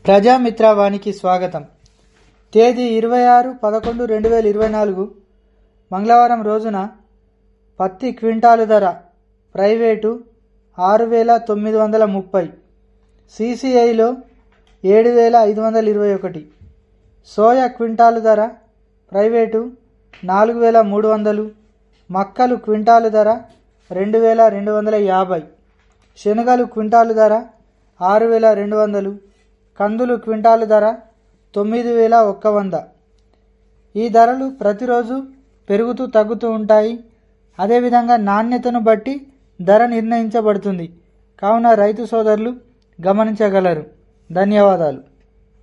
ప్రజామిత్రవానికి స్వాగతం. తేదీ 26/11/2024 మంగళవారం రోజున పత్తి క్వింటాలు ధర ప్రైవేటు 6,930, CCIలో 7,521, సోయా క్వింటాలు ధర ప్రైవేటు 4,300, మక్కలు క్వింటాలు ధర 2,250, శనగలు క్వింటాలు ధర 6,200, కందులు క్వింటాలు ధర 9,100. ఈ ధరలు ప్రతిరోజు పెరుగుతూ తగ్గుతూ ఉంటాయి. అదేవిధంగా నాణ్యతను బట్టి ధర నిర్ణయించబడుతుంది. కావున రైతు సోదరులు గమనించగలరు. ధన్యవాదాలు.